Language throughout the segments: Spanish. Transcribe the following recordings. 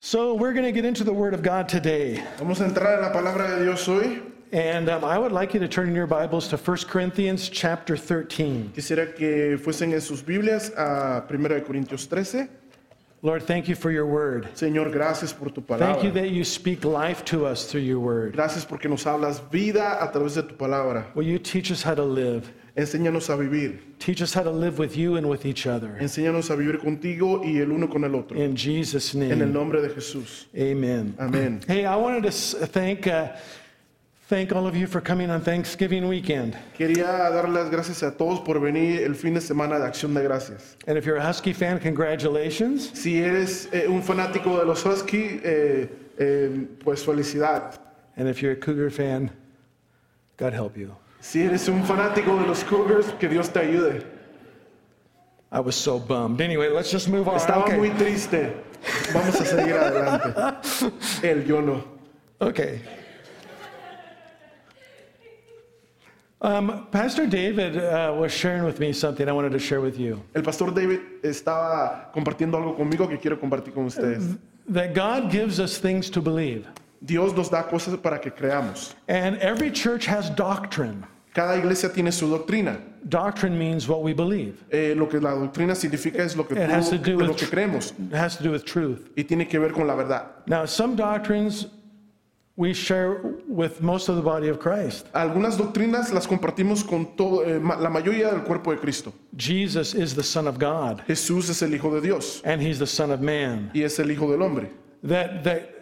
So we're going to get into the Word of God today. Vamos a entrar en la palabra de Dios hoy. And I would like you to turn in your Bibles to 1 Corinthians chapter 13. Quisiera que fuesen en sus Biblias a 1 Corintios 13. Lord, thank you for your Word. Señor, gracias por tu Thank you palabra. that you speak life to us through your Word. Gracias porque nos hablas vida a través de tu palabra. Will you teach us how to live? Enséñanos a vivir. Teach us how to live with you and with each other. Enséñanos a vivir contigo y el uno con el otro. In Jesus' En el name, nombre de Jesús. amen. Amén. Hey, I wanted to thank all of you for coming on Thanksgiving weekend. Quería dar las gracias a todos por venir el fin de semana de Acción de Gracias. And if you're a Husky fan, congratulations. Si eres un fanático de los Husky, pues felicidad. And if you're a Cougar fan, God help you. Si eres un fanático de los Cougars, que Dios te ayude. I was so bummed. Anyway, let's just move on. Estaba Okay. muy triste. Vamos a seguir adelante. Él, yo no. Okay. Pastor David was sharing with me something I wanted to share with you. El pastor David estaba compartiendo algo conmigo que quiero compartir con ustedes. That God gives us things to believe. Dios nos da cosas para que creamos. And every church has doctrine. Cada iglesia tiene su doctrina. Doctrine means what we believe. Lo que la doctrina significa es lo que, It has to do lo with que creemos It has to do with truth. y tiene que ver con la verdad. Now, some doctrines we share with most of the body of Christ. Algunas doctrinas las compartimos con todo, la mayoría del cuerpo de Cristo. Jesus is the Son of God, Jesús es el Hijo de Dios and He's the Son of Man. y es el Hijo del Hombre. That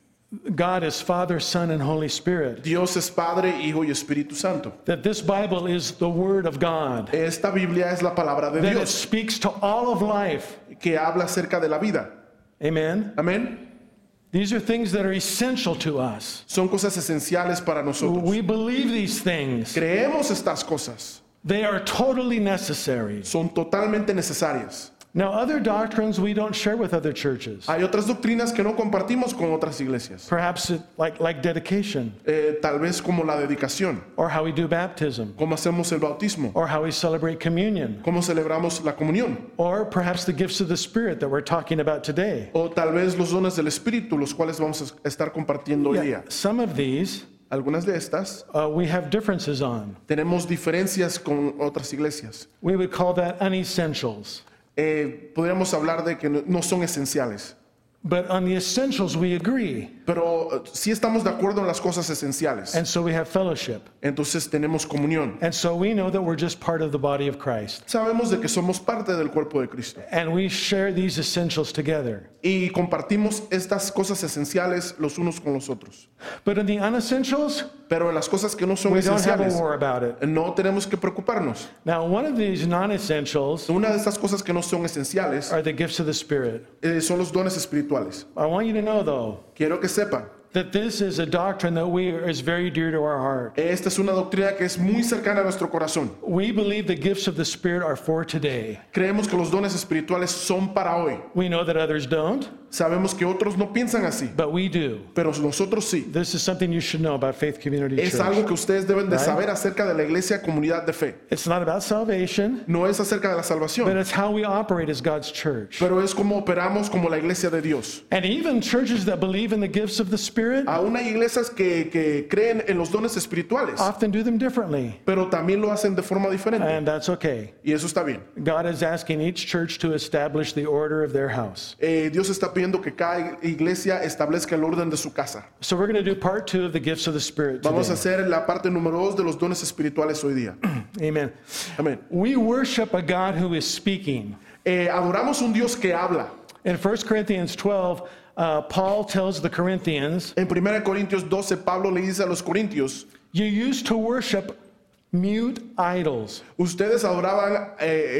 God is Father, Son, and Holy Spirit. Dios es Padre, Hijo y Espíritu Santo. That this Bible is the Word of God. Esta Biblia es la palabra de That it Dios speaks to all of life. que habla acerca de la vida. Amen. Amén. These are things that are essential to us. Son cosas esenciales para nosotros. We believe these things. Creemos estas cosas. They are totally necessary. Son totalmente necesarias. Now, other doctrines we don't share with other churches. Hay otras doctrinas que no compartimos con otras iglesias. Perhaps like dedication, Tal vez como la dedicación, or how we do baptism, cómo hacemos el bautismo, or how we celebrate communion, cómo celebramos la comunión, or perhaps the gifts of the Spirit that we're talking about today. o tal vez los dones del Espíritu, los cuales vamos a estar compartiendo hoy día. Some of these Algunas de estas we have differences on. tenemos diferencias con otras iglesias. We would call that unessentials. Podríamos hablar de que no son esenciales, But on the essentials we agree, pero sí estamos de acuerdo en las cosas esenciales. and so we have fellowship. Entonces tenemos comunión. And so we know that we're just part of the body of Christ. Sabemos de que somos parte del cuerpo de Cristo And we share these essentials together. y compartimos estas cosas esenciales los unos con los otros. But in the unessentials, Pero en las cosas que no son we don't have a esenciales, war about it. no tenemos que preocuparnos. Now, one of these non-essentials Una de estas cosas que no son esenciales are the gifts of the Spirit. son los dones espirituales. I want you to know, though, Quiero que sepan, that this is a doctrine that is very dear to our heart. esta es una doctrina que es muy cercana a nuestro corazón. We believe the gifts of the Spirit are for today. Creemos que los dones espirituales son para hoy. We know that others don't, Sabemos que otros no piensan así, but we do. pero nosotros sí. This is something you should know about Faith Community Es algo Church. que ustedes deben de Right. saber acerca de la iglesia comunidad de fe. It's not about salvation, No es acerca de la but salvación, it's how we operate as God's church. pero es como operamos como la iglesia de Dios. And even churches that believe in the gifts of the Spirit Aún hay iglesias que creen en los dones espirituales, often do them differently, pero también lo hacen de forma diferente. and that's okay. Y eso está bien. God is asking each church to establish the order of their house. Dios está pidiendo que cada iglesia establezca el orden de su casa. So we're going to do part 2 of the gifts of the Spirit Vamos a today. hacer la parte número 2 de los dones espirituales hoy día. Amen. Amén. We worship a God who is speaking. Adoramos un Dios que habla. In 1 Corinthians 12, Paul tells the Corinthians, En 1 Corintios 12, Pablo le dice a los corintios, you used to worship mute idols. ustedes adoraban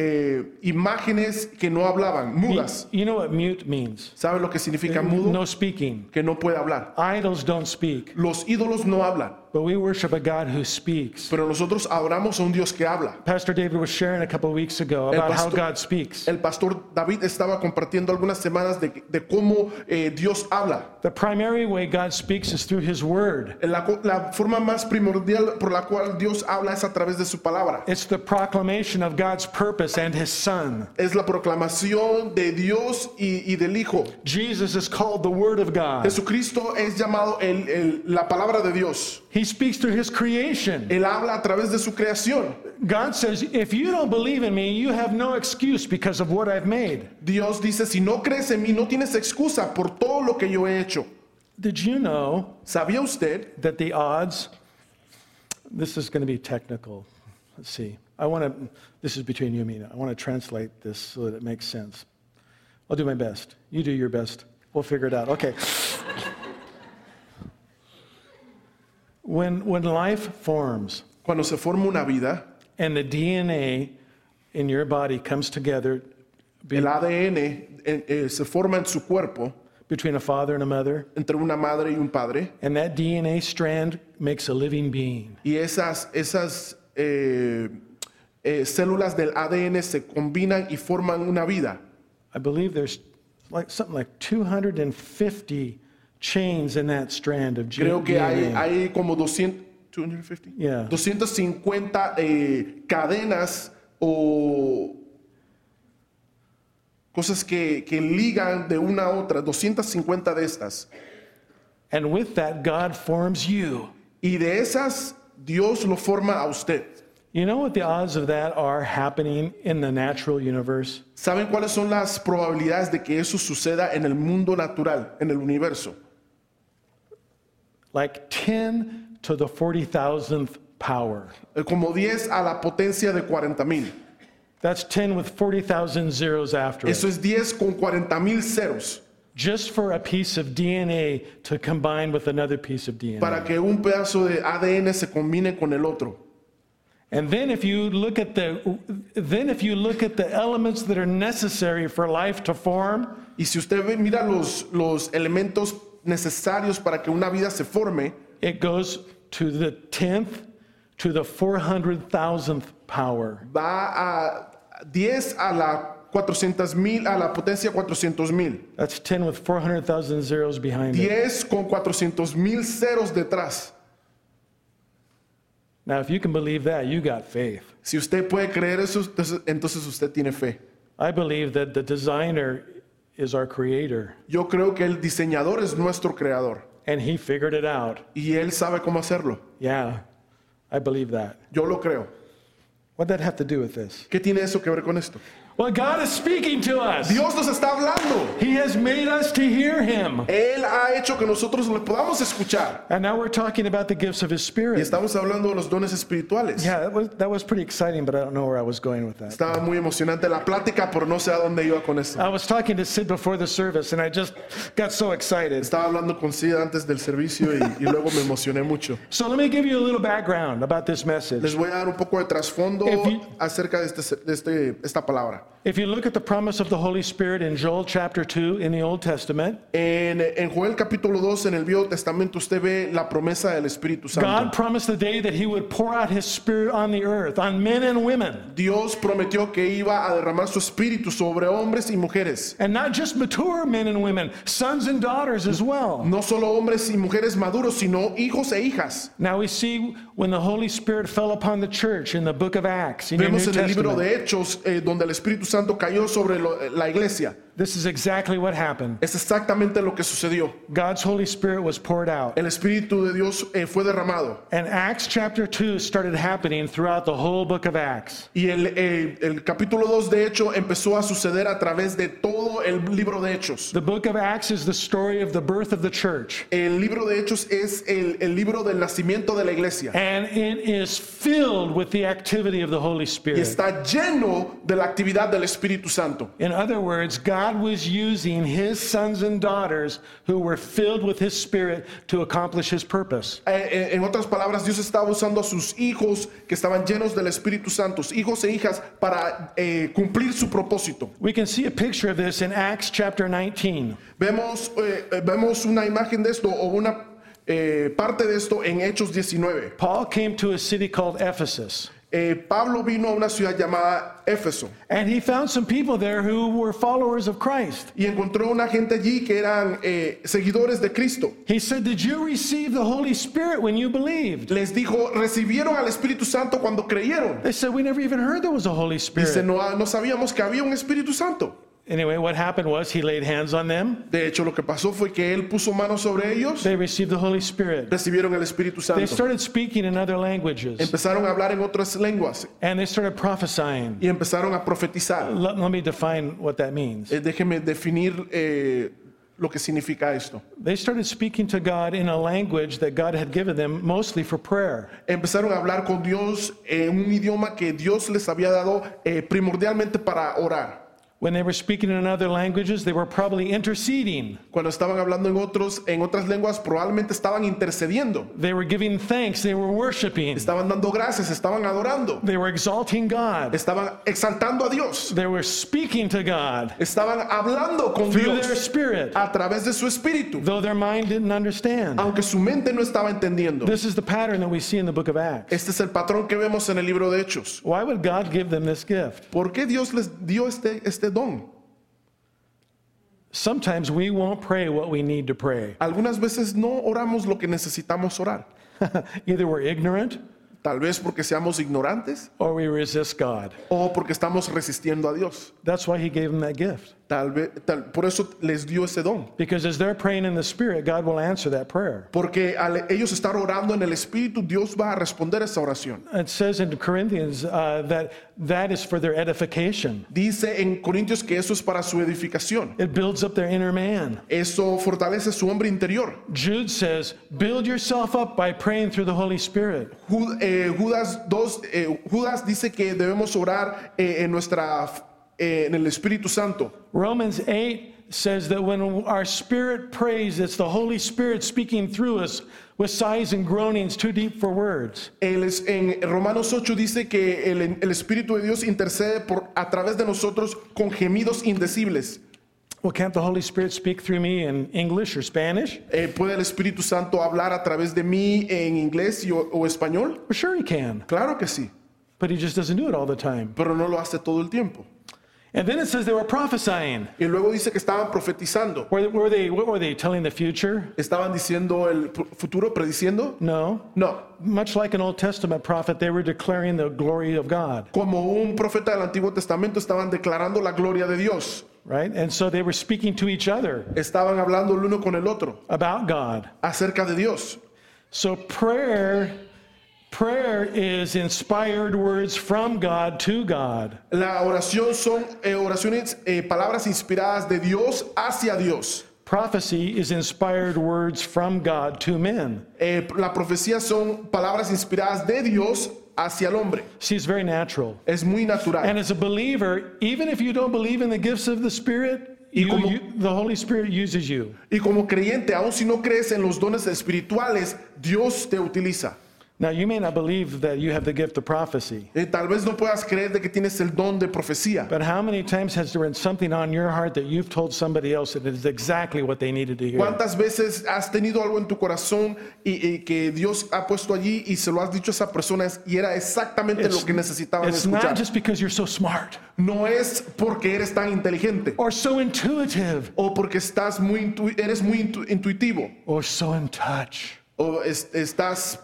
imágenes que no hablaban, mudas. You know what mute means? ¿Saben lo que significa mudo? No speaking. Que no puede hablar. Idols don't speak. Los ídolos no hablan, but we worship a God who speaks. pero nosotros adoramos a un Dios que habla. Pastor David was sharing a couple of weeks ago about how God speaks. El pastor David estaba compartiendo algunas semanas de cómo Dios habla. The primary way God speaks is through His Word. La forma más primordial por la cual Dios habla es a través de su palabra. It's the proclamation of God's purpose and His Son. Es la proclamación de Dios y del Hijo. Jesus is called the Word of God. Jesucristo es llamado la palabra de Dios. He speaks through His creation. Él habla a través de su creación. God says, if you don't believe in me, you have no excuse because of what I've made. Dios dice, si no crees en mí, no tienes excusa por todo lo que yo he hecho. Did you know ¿Sabía usted that the odds, this is going to be technical. Let's see. This is between you and me now. I want to translate this so that it makes sense. I'll do my best. You do your best. We'll figure it out. Okay. When life forms cuando se forma una vida, and the DNA in your body comes together el ADN se forma en su cuerpo between a father and a mother, entre una madre y un padre, and that DNA strand makes a living being. y esas células del ADN se combinan y forman una vida. I believe there's something like 250 chains in that strand of Creo que DNA. hay como 250, Yeah. 250 cadenas o cosas que ligan de una a otra, 250 de estas. And with that, God forms you. Y de esas, Dios lo forma a usted. You know what the odds of that are happening in the natural universe? ¿Saben cuáles son las probabilidades de que eso suceda en el mundo natural, en el universo? Like 10 to the 40,000th power. Como 10 a la potencia de 40,000. That's 10 with 40,000 zeros after Eso it. es 10 con 40,000 ceros. Just for a piece of DNA to combine with another piece of DNA. Para que un pedazo de ADN se combine con el otro. And then if you look at the elements that are necessary for life to form, Y si usted mira los elementos necesarios para que una vida se forme, it goes to the 10th to the 400,000th power. va a 10 a la 400,000, a la potencia 400,000. That's 10 with 400,000 zeros behind it. 10 con 400,000 ceros detrás. Now, if you can believe that, you got faith. Si usted puede creer eso, entonces usted tiene fe. I believe that the designer is our creator, Yo creo que el diseñador es nuestro creador and he figured it out. y él sabe cómo hacerlo. Yeah, I believe that. Yo lo creo. What'd that have to do with this? ¿Qué tiene eso que ver con esto? Well, God is speaking to us. Dios nos está hablando. He has made us to hear him. Él ha hecho que nosotros le podamos escuchar. And now we're talking about the gifts of his Y spirit. estamos hablando de los dones espirituales. Yeah, that was pretty exciting, but I don't know where I was going with that. Estaba muy emocionante la plática, pero no sé a dónde iba con eso. I was talking to Sid before the service, and I just got so excited. Estaba hablando con Sid antes del servicio y luego me emocioné mucho. So let me give you a little background about this message. Les voy a dar un poco de trasfondo If you- acerca de esta palabra. If you look at the promise of the Holy Spirit in Joel chapter 2 in the Old Testament, En Joel capítulo 2, en el Viejo Testamento, usted ve la promesa del Espíritu Santo. God promised the day that he would pour out his spirit on the earth, on men and women, Dios prometió que iba a derramar su espíritu sobre hombres y mujeres. and not just mature men and women, sons and daughters as well. No solo hombres y mujeres maduros, sino hijos e hijas. Now we see when the Holy Spirit fell upon the church in the book of Acts in your New Vemos en el libro Testament. de Hechos donde el Espíritu Santo cayó sobre la iglesia. This is exactly what happened. Es exactamente lo que sucedió. God's Holy Spirit was poured out. El Espíritu de Dios fue derramado. And Acts chapter 2 started happening throughout the whole book of Acts. Y el capítulo 2 de Hechos empezó a suceder a través de todo el libro de Hechos. The book of Acts is the story of the birth of the church. El libro de Hechos es el libro del nacimiento de la iglesia. And it is filled with the activity of the Holy Y Spirit. está lleno de la actividad del Espíritu Santo. In other words, God was using his sons and daughters who were filled with his spirit to accomplish his purpose. En otras palabras, Dios estaba usando a sus hijos que estaban llenos del Espíritu Santo, hijos e hijas, para cumplir su propósito. We can see a picture of this in Acts chapter 19. Vemos una imagen de esto o una parte de esto en Hechos 19. Paul came to a city called Ephesus, Pablo vino a una ciudad llamada Éfeso and he found some people there who were followers of Christ. y encontró una gente allí que eran seguidores de Cristo. He said, "Did you receive the Holy Spirit when you believed?" Les dijo, recibieron al Espíritu Santo cuando creyeron. They said, "We never even heard there was a Holy Dice, Spirit." no sabíamos que había un Espíritu Santo. Anyway, what happened was he laid hands on them. De hecho, lo que pasó fue que él puso manos sobre ellos, They received the Holy Spirit. recibieron el Espíritu They Santo. started speaking in other languages, Empezaron a hablar en otras lenguas and they started prophesying. y empezaron a profetizar. Let me define what that means. Déjeme definir lo que significa esto. They started speaking to God in a language that God had given them mostly for prayer. Empezaron a hablar con Dios en un idioma que Dios les había dado primordialmente para orar. When they were speaking in other languages, they were probably interceding. Cuando estaban hablando en otras lenguas, probablemente estaban intercediendo. They were giving thanks. They were worshiping. Estaban dando gracias, estaban adorando. They were exalting God. Estaban exaltando a Dios. They were speaking to God Estaban hablando con through their Dios spirit, a través de su espíritu, though their mind didn't understand. aunque su mente no estaba entendiendo. This is the pattern that we see in the book of Acts. Este es el patrón que vemos en el libro de Hechos. Why would God give them this gift? ¿Por qué Dios les dio este don? Sometimes we won't pray what we need to pray. Algunas veces no oramos lo que necesitamos orar. Either we're ignorant Tal vez porque seamos ignorantes or we resist God. o porque estamos resistiendo a Dios. That's why he gave them that gift. Por eso les dio ese don. Because as they're praying in the Spirit, God will answer that prayer. Porque al ellos estar orando en el Espíritu, Dios va a responder esa oración. It says in Corinthians that is for their edification. Dice en Corintios que eso es para su edificación. It builds up their inner man. Eso fortalece su hombre interior. Jude says, build yourself up by praying through the Holy Spirit. Judas dice que debemos orar en el Espíritu Santo. Romans 8 says that when our spirit prays, it's the Holy Spirit speaking through us with sighs and groanings too deep for words. En Romanos 8 dice que el Espíritu de Dios intercede a través de nosotros con gemidos indecibles. Well, can't the Holy Spirit speak through me in English or Spanish? ¿Puede el Espíritu Santo hablar a través de mí en inglés o español? Well, sure he can, Claro que sí, but he just doesn't do it all the time. pero no lo hace todo el tiempo. And then it says they were prophesying. Y luego dice que estaban profetizando. What were they telling the future? ¿Estaban diciendo el futuro, prediciendo? No. No. Much like an Old Testament prophet, they were declaring the glory of God, Como un profeta del Antiguo Testamento estaban declarando la gloria de Dios. right? And so they were speaking to each other Estaban hablando el uno con el otro about God. acerca de Dios. So prayer is inspired words from God to God. La oración son oraciones, palabras inspiradas de Dios hacia Dios. Prophecy is inspired words from God to men. La profecía son palabras inspiradas de Dios hacia el hombre. See, it's very natural. Es muy natural. And as a believer, even if you don't believe in the gifts of the Spirit, the Holy Spirit uses you. Y como creyente, aun si no crees en los dones espirituales, Dios te utiliza. Now, you may not believe that you have the gift of prophecy, Tal vez no puedas creer de que tienes el don de profecía. but how many times has there been something on your heart that you've told somebody else that is exactly what they needed to hear? ¿Cuántas veces has tenido algo en tu corazón y que Dios ha puesto allí y se lo has dicho a esa persona y era exactamente lo que necesitaban It's not escuchar? just because you're so smart No es porque eres tan inteligente or so intuitive o porque eres muy intuitivo or so in touch. o estás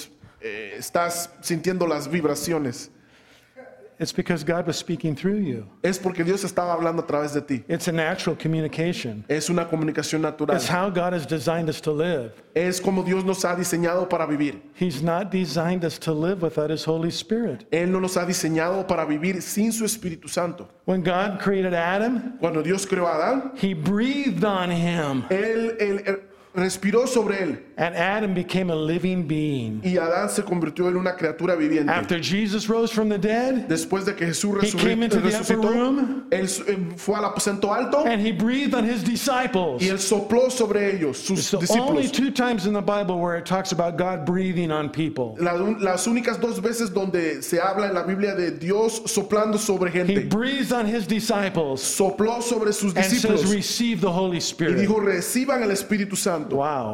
sintiendo las vibraciones. It's because God was speaking through you. Es porque Dios estaba hablando a través de ti. It's a natural communication. Es una comunicación natural. It's how God has designed us to live. Es como Dios nos ha diseñado para vivir. He's not designed us to live without His Holy Spirit. Él no nos ha diseñado para vivir sin su Espíritu Santo. When God created Adam, Cuando Dios creó a Adán, He breathed on him, él respiró sobre él and Adam became a living being. y Adán se convirtió en una criatura viviente. After Jesus rose from the dead, Después de que Jesús He came into the upper resucitó, room, él fue al aposento alto and He breathed on His disciples. y él sopló sobre ellos, sus It's the only discípulos. 2 times in the Bible where it talks about God breathing on people. Las únicas 2 veces donde se habla en la Biblia de Dios soplando sobre He gente. breathes on His disciples Sopló sobre sus and says, discípulos receive the Holy y Spirit. dijo, reciban el Espíritu Santo. Wow.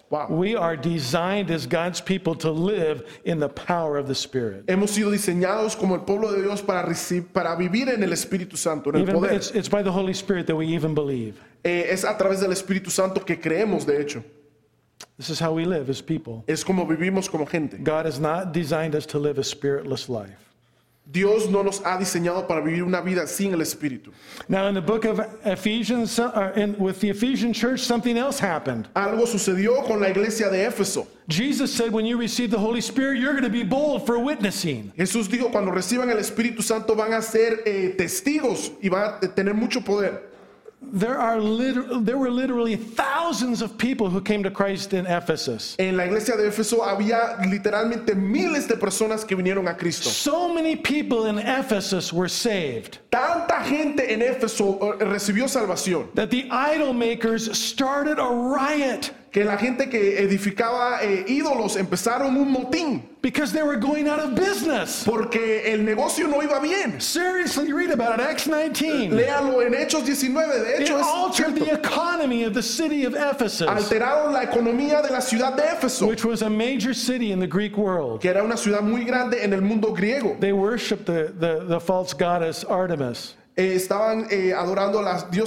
Wow. We are designed as God's people to live in the power of the Spirit. Hemos sido diseñados como el pueblo de Dios para vivir en el Espíritu Santo, en el poder. It's by the Holy Spirit that we even believe. Es a través del Espíritu Santo que creemos, de hecho. This is how we live as people. Es como vivimos como gente. God has not designed us to live a spiritless life. Dios no nos ha diseñado para vivir una vida sin el Espíritu. Now, in the book of Ephesians, with the Ephesian church, something else happened. Algo sucedió con la iglesia de Éfeso. Jesus said, when you receive the Holy Spirit, you're going to be bold for witnessing. Jesús dijo, cuando reciban el Espíritu Santo van a ser testigos y van a tener mucho poder. There were literally thousands of people who came to Christ in Ephesus. En la iglesia de Éfeso había literalmente miles de personas que vinieron a Cristo. So many people in Ephesus were saved Tanta gente en Éfeso recibió salvación that the idol makers started a riot que la gente que edificaba ídolos empezaron un motín because they were going out of business. porque el negocio no iba bien. Seriously, read about it, Acts 19. Léalo en Hechos 19, de It hecho es altered cierto. the economy of the city of Ephesus, Alteraron la economía de la ciudad de Éfeso, which was a major city in the Greek world. que era una ciudad muy grande en el mundo griego. They worshiped the false goddess Artemis. Estaban adorando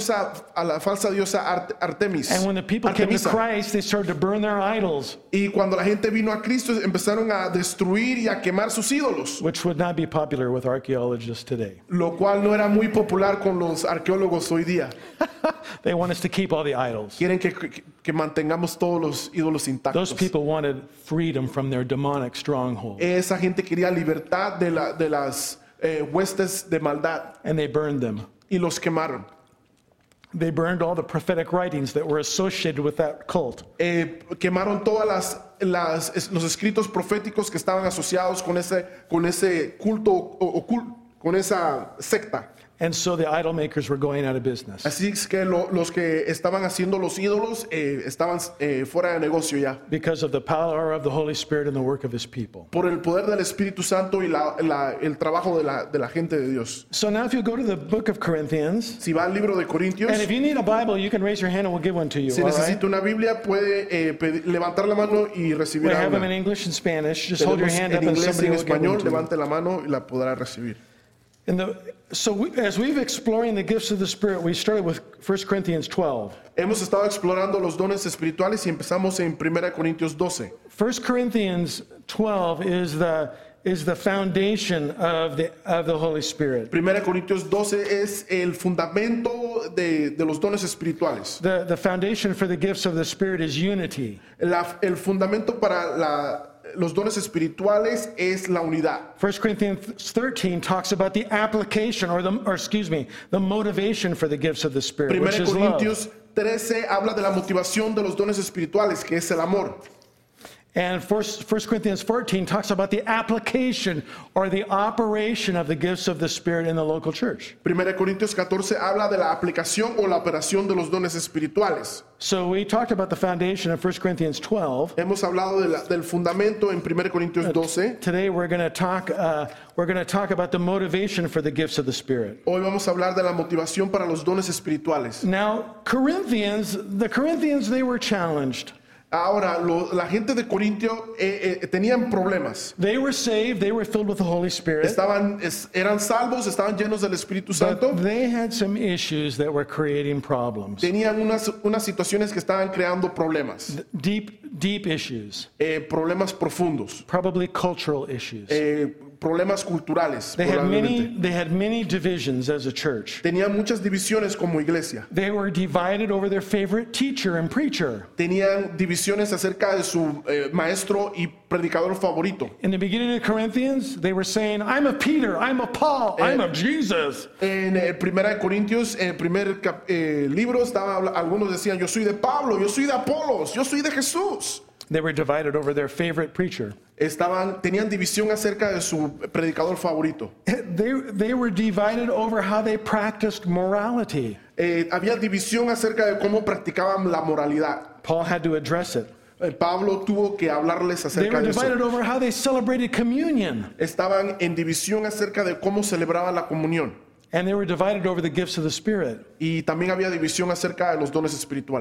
a la falsa diosa Artemis. And when the people came to Artemisa. Christ, they started to burn their idols, Y cuando la gente vino a Cristo empezaron a destruir y a quemar sus ídolos, which would not be popular with archaeologists today. lo cual no era muy popular con los arqueólogos hoy día. They want us to keep all the idols. Quieren que mantengamos todos los ídolos intactos. Those people wanted freedom from their demonic stronghold, Esa gente quería libertad de las huestes de maldad and they burned them. y los quemaron. They burned all the prophetic writings that were associated with that cult. Quemaron todas los escritos proféticos que estaban asociados con ese culto con esa secta. And so the idol makers were going out of business. Así es que los que estaban haciendo los ídolos estaban fuera de negocio ya. Because of the power of the Holy Spirit and the work of His people. Por el poder del Espíritu Santo y el trabajo de la gente de Dios. So now if you go to the book of Corinthians, Si va al libro de Corintios, and if you need a Bible, you can raise your hand and we'll give one to you. si All right? necesita una Biblia, puede levantar la mano y recibir We have them una. in English and Spanish. Just hold your Tenemos hand up en and inglés y somebody en will give one español, to you. levante la mano y la podrá recibir. As we've exploring the gifts of the Spirit, we started with 1 Corinthians 12. Hemos estado explorando los dones espirituales y empezamos en 1 Corintios 12. 1 Corinthians 12 is the foundation of the Holy Spirit. 1 Corintios 12 es el fundamento de los dones espirituales. The foundation for the gifts of the Spirit is unity. El fundamento para los dones espirituales es la unidad. 1 Corinthians 13 talks about the application the motivation for the gifts of the Spirit, 1 which is love. Corintios 13 habla de la motivación de los dones espirituales, que es el amor. And 1 Corinthians 14 talks about the application or the operation of the gifts of the Spirit in the local church. 1 Corintios 14 habla de la aplicación o la operación de los dones espirituales. So we talked about the foundation of 1 Corinthians 12. Hemos hablado del fundamento en 1 Corintios 12. Today we're going to talk about the motivation for the gifts of the Spirit. Hoy vamos a hablar de la motivación para los dones espirituales. Now, the Corinthians, they were challenged. Ahora, la gente de Corintio tenían problemas. They were saved, they were filled with the Holy Spirit, Eran salvos, estaban llenos del Espíritu Santo. but they had some issues that were creating problems. Tenían unas situaciones que estaban creando problemas. Deep issues, Problemas profundos. probably cultural issues. Problemas culturales. They Probablemente. had many divisions as a church. Tenían muchas divisiones como iglesia. They were divided over their favorite teacher and preacher. Tenían divisiones acerca de su maestro y predicador favorito. In the beginning of Corinthians, they were saying, I'm of Peter, I'm of Paul, I'm of Jesus. En 1 Corintios, en el primer libro, algunos decían, yo soy de Pablo, yo soy de Apolos, yo soy de Jesús. They were divided over their favorite preacher. Tenían división acerca de su predicador favorito. They were divided over how they practiced morality. Había división acerca de cómo practicaban la moralidad. Paul had to address it. Pablo tuvo que hablarles They acerca were de eso. divided over how they celebrated communion. Estaban en división acerca de cómo celebraban la comunión. And they were divided over the gifts of the Spirit. Y también había división acerca de los dones espirituales.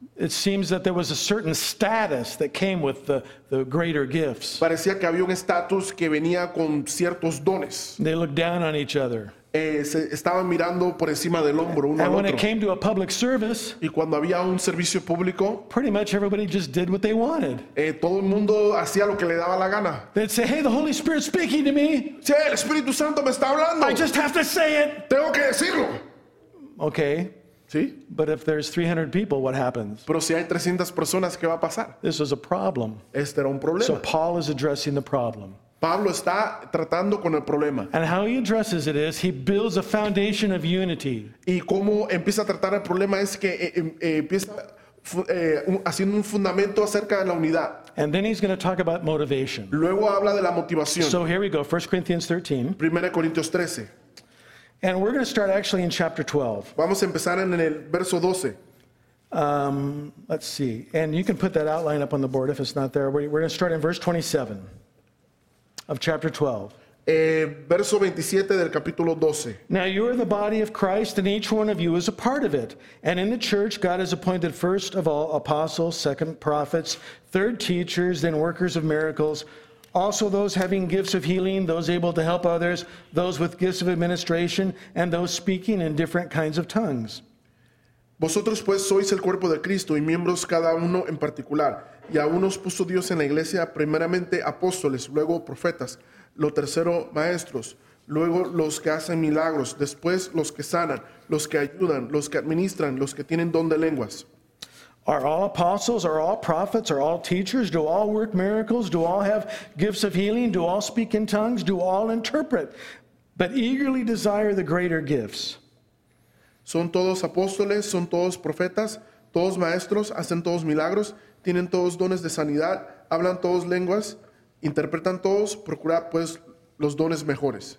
It seems that there was a certain status that came with the greater gifts. Parecía que había un estatus que venía con ciertos dones. They looked down on each other. Se estaban mirando por encima del hombro uno And al when it otro. came to a public service, Y cuando había un servicio público, pretty much everybody just did what they wanted. todo el mundo hacía lo que le daba la gana. They'd say, hey, the Holy Spirit's speaking to me. Sí, el Espíritu Santo me está hablando. I just have to say it. Tengo que decirlo. Okay, ¿Sí? but if there's 300 people, what happens? Pero si hay 300 personas, ¿qué va a pasar? This was a problem. Este era un So problema. Paul is addressing the problem. Pablo está tratando con el problema. And how he addresses it is he builds a foundation of unity. Y cómo empieza a tratar el problema es que empieza haciendo un fundamento acerca de la unidad. And then he's going to talk about motivation. Luego habla de la motivación. So here we go, 1 Corinthians 13. 1 Corintios 13. And we're going to start actually in chapter 12. Vamos a empezar en el verso 12. Let's see. And you can put that outline up on the board if it's not there. We're going to start in verse 27 of chapter 12. Verso 27 del capítulo 12. Now you are the body of Christ, and each one of you is a part of it. And in the church, God has appointed first of all apostles, second prophets, third teachers, then workers of miracles, also those having gifts of healing, those able to help others, those with gifts of administration, and those speaking in different kinds of tongues. Vosotros pues sois el cuerpo de Cristo y miembros cada uno en particular. Y a unos puso Dios en la iglesia, primeramente apóstoles, luego profetas, lo tercero maestros, luego los que hacen milagros, después los que sanan, los que ayudan, los que administran, los que tienen don de lenguas. Are all apostles, are all prophets, are all teachers? Do all work miracles? Do all have gifts of healing? Do all speak in tongues? Do all interpret? But eagerly desire the greater gifts. Son todos apóstoles, son todos profetas, todos maestros, hacen todos milagros, tienen todos dones de sanidad, hablan todos lenguas, interpretan todos, procurad pues los dones mejores.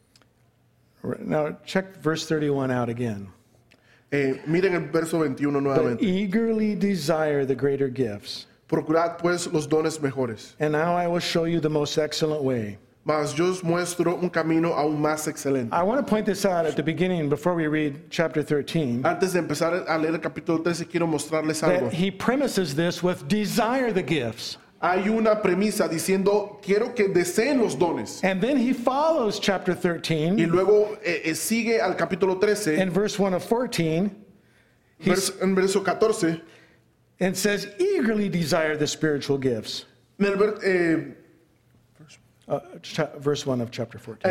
Now check verse 31 out again. Miren el verso 21 But nuevamente. eagerly desire the greater gifts. Procurad pues los dones mejores. And now I will show you the most excellent way. Mas yo os muestro un camino aún más excelente. I want to point this out at the beginning before we read chapter 13. Antes de empezar a leer el capítulo 13, quiero mostrarles algo. That he premises this with desire the gifts. Hay una premisa diciendo, quiero que deseen los dones. And then he follows chapter Y 13 luego sigue al capítulo 13, in verse 1 of 14 en verso 14, and says, eagerly desire the spiritual gifts. en el, Verse 1 of chapter 14.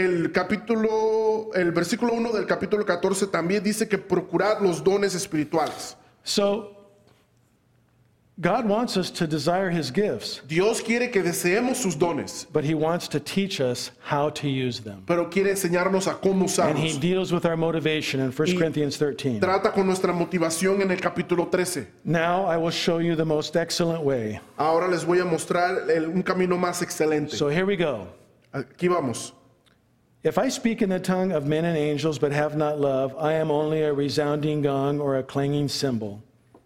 el versículo 1 del capítulo 14 también dice que procurad los dones espirituales. So, God wants us to desire his gifts, Dios quiere que deseemos sus dones, but he wants to teach us how to use them. pero quiere enseñarnos a cómo And he usarlos. deals with our motivation in 1 Corinthians 13. Trata con nuestra motivación en el capítulo 13. Now I will show you the most excellent way. Ahora les voy a mostrar un camino más excelente. So here we go. Aquí vamos. If I speak in the tongue of men and angels but have not love, I am only a resounding gong or a clanging cymbal.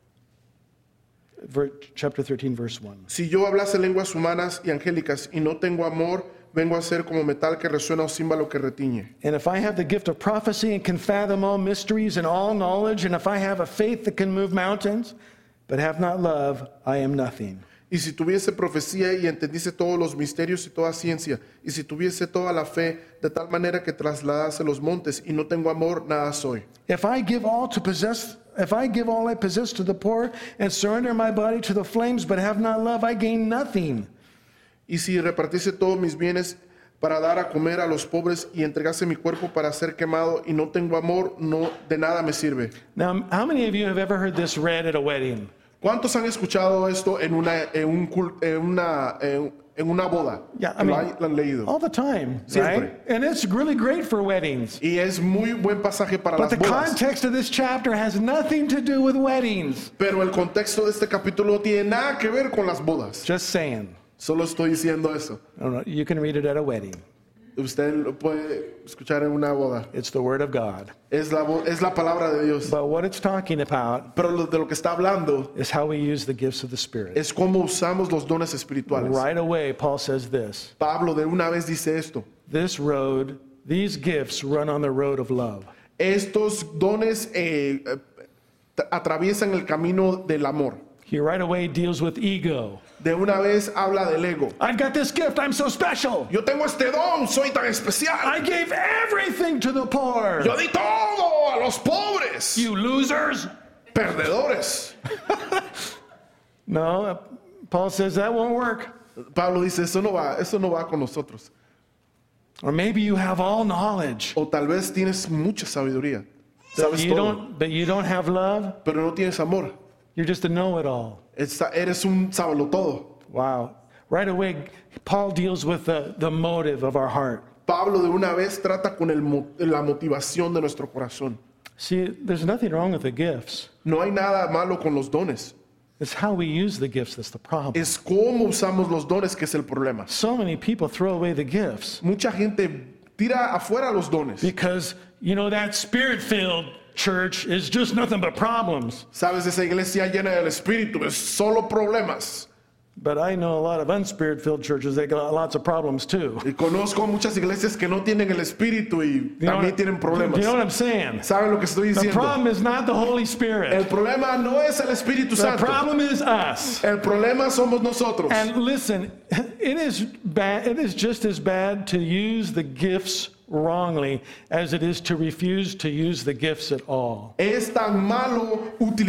Chapter 13, verse 1. Si yo hablase lenguas humanas y angélicas y no tengo amor, vengo a ser como metal que resuena o címbalo que retiñe. And if I have the gift of prophecy and can fathom all mysteries and all knowledge, and if I have a faith that can move mountains, but have not love, I am nothing. Y si tuviese profecía y entendiese todos los misterios y toda ciencia, y si tuviese toda la fe, de tal manera que trasladase los montes y no tengo amor, nada soy. If I give all I possess to the poor and surrender my body to the flames, but have not love, I gain nothing. Y si repartiese todos mis bienes para dar a comer a los pobres y entregase mi cuerpo para ser quemado y no tengo amor, no de nada me sirve. Now, how many of you have ever heard this read at a wedding? ¿Cuántos han escuchado esto en una boda? Yeah, I Lo mean, han leído. all the time, Siempre. right? And it's really great for weddings. Y es muy buen pasaje para But the las bodas. context of this chapter has nothing to do with weddings. Pero el contexto de este capítulo no tiene nada que ver con las bodas. Just saying. Solo estoy diciendo eso. I don't know, you can read it at a wedding. Usted lo puede escuchar en una boda. It's the Word of God. Es la palabra de Dios. But what it's talking about Pero de lo que está hablando is how we use the gifts of the Spirit. es cómo usamos los dones espirituales. Right away, Paul says this. Pablo de una vez dice esto. These gifts run on the road of love. Estos dones atraviesan el camino del amor. He right away deals with ego. De una vez habla del ego. I've got this gift, I'm so special. Yo tengo este don, soy tan especial. I gave everything to the poor. Yo di todo a los pobres. You losers. Perdedores. No, Paul says that won't work. Pablo dice, eso no va con nosotros. Or maybe you have all knowledge, O tal vez tienes mucha sabiduría. but Sabes you todo, don't have love. pero no tienes amor. You're just a know-it-all. Eres un todo. Wow. Right away, Paul deals with the motive of our heart. Pablo de una vez trata con la motivación de nuestro corazón. See, there's nothing wrong with the gifts. No hay nada malo con los dones. It's how we use the gifts that's the problem. Es cómo usamos los dones que es el problema. So many people throw away the gifts Mucha gente tira afuera los dones. because, that spirit-filled church is just nothing but problems. Sabes, esa iglesia llena del Espíritu es solo problemas. But I know a lot of unspirit-filled churches, they got lots of problems too. Y conozco muchas iglesias que no tienen el Espíritu y también tienen problemas. You know what I'm saying? ¿Saben lo que estoy The diciendo? problem is not the Holy Spirit. El problema no es el Espíritu The Santo. problem is us. El problema somos nosotros. And listen, it is bad. It is just as bad to use the gifts wrongly as it is to refuse to use the gifts at all. Es tan malo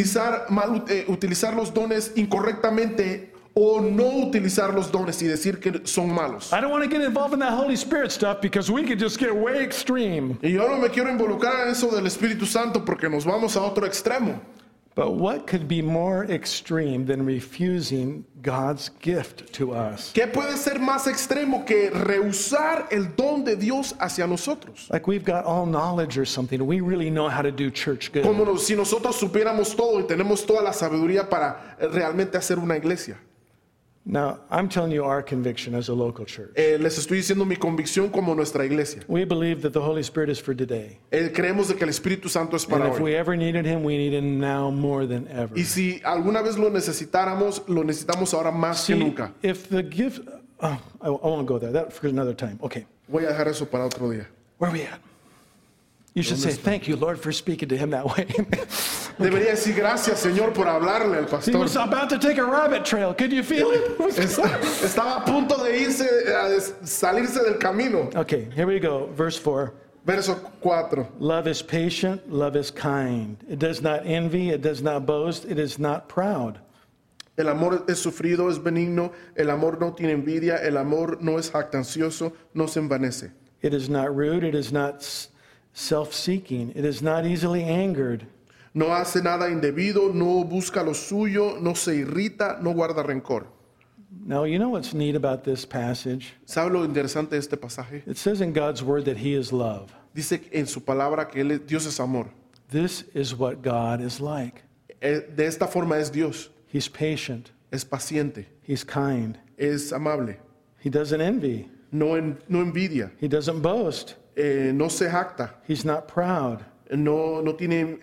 utilizar los dones incorrectamente o no utilizar los dones y decir que son malos. I don't want to get involved in that Holy Spirit stuff because we could just get way extreme. Y yo no me quiero involucrar en eso del Espíritu Santo porque nos vamos a otro extremo. But what could be more extreme than refusing God's gift to us? ¿Qué puede ser más extremo que rehusar el don de Dios hacia nosotros? Like we've got all knowledge or something. We really know how to do church good. Como si nosotros supiéramos todo y tenemos toda la sabiduría para realmente hacer una iglesia. Now, I'm telling you our conviction as a local church. Les estoy diciendo mi convicción como nuestra iglesia. We believe that the Holy Spirit is for today. Creemos de que el Espíritu Santo es And para if hoy. we ever needed him, we need him now more than ever. Y si alguna vez lo necesitáramos, lo necesitamos ahora más que See, nunca. if the gift, I won't go there. That for another time. Okay, Voy a dejar eso para otro día. where are we at? You should say, thank you, Lord, for speaking to him that way. Debería decir gracias, Señor, por hablarle al He pastor. was about to take a rabbit trail. Could you feel it? Estaba a punto de salirse del camino. Okay, here we go. Verse 4. Verso 4. Love is patient, love is kind. It does not envy, it does not boast, it is not proud. El amor es sufrido, es benigno. El amor no tiene envidia. El amor no es jactancioso, no se envanece. It is not rude, it is not self-seeking, it is not easily angered. No hace nada indebido, no busca lo suyo, no se irrita, no guarda rencor. Now, you know what's neat about this passage? ¿Sabe lo interesante de este pasaje? It says in God's word that he is love. Dice en su palabra que Dios es amor. This is what God is like. De esta forma es Dios. He's patient, Es paciente, he's kind, es amable, he doesn't envy, no envidia, he doesn't boast, no se jacta, he's not proud. no tiene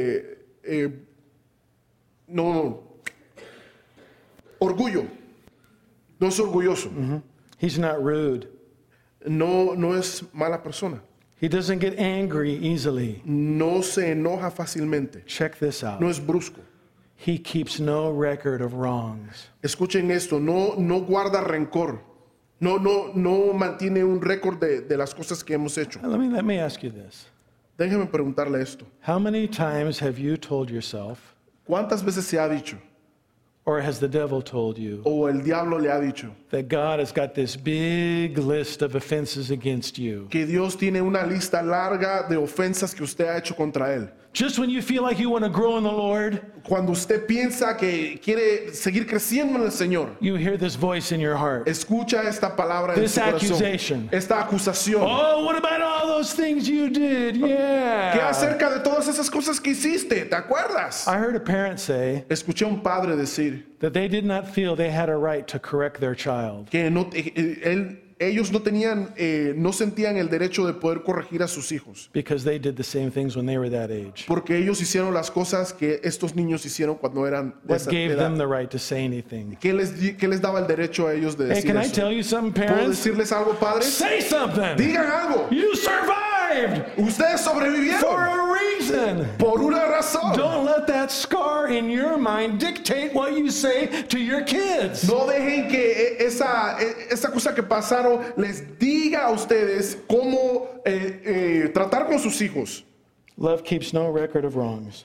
orgullo, no es orgulloso, He's not rude. no es mala persona, He doesn't get angry easily. no se enoja fácilmente, Check this out. no es brusco. He keeps no record of wrongs. Escuchen esto, no guarda rencor, no mantiene un récord de las cosas que hemos hecho. Let me ask you this. Déjeme preguntarle esto. How many times have you told yourself, ¿Cuántas veces se ha dicho, or has the devil told you, o el diablo le ha dicho, that God has got this big list of offenses against you? que Dios tiene una lista larga de ofensas que usted ha hecho contra él? Just when you feel like you want to grow in the Lord, Cuando usted piensa que quiere seguir creciendo en el Señor, you hear this voice in your heart. escucha esta palabra en This su corazón, accusation. esta acusación. Oh, what about all those things you did? ¿Qué Yeah. acerca de todas esas cosas que hiciste? ¿Te acuerdas? I heard a parent say Escuché a un padre decir that they did not feel they had a right to correct their child. que ellos no sentían el derecho de poder corregir a sus hijos, Because they did the same things when they were that age. porque ellos hicieron las cosas que estos niños hicieron cuando eran de What esa gave them edad. the right to say anything? ¿Qué les daba el derecho a ellos de Hey, decir can I eso? tell you something, ¿Puedo parents? decirles algo, padres? Say something. Digan algo. You survived. survived Ustedes for sobrevivieron a reason. por una razón. Don't let that scar in your mind dictate what you say to your kids. No dejen que esa cosa que pasaron les diga a ustedes cómo tratar con sus hijos. Love keeps no record of wrongs.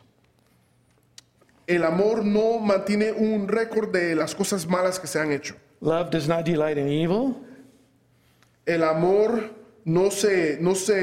El amor no mantiene un récord de las cosas malas que se han hecho. Love does not delight in evil. El amor no se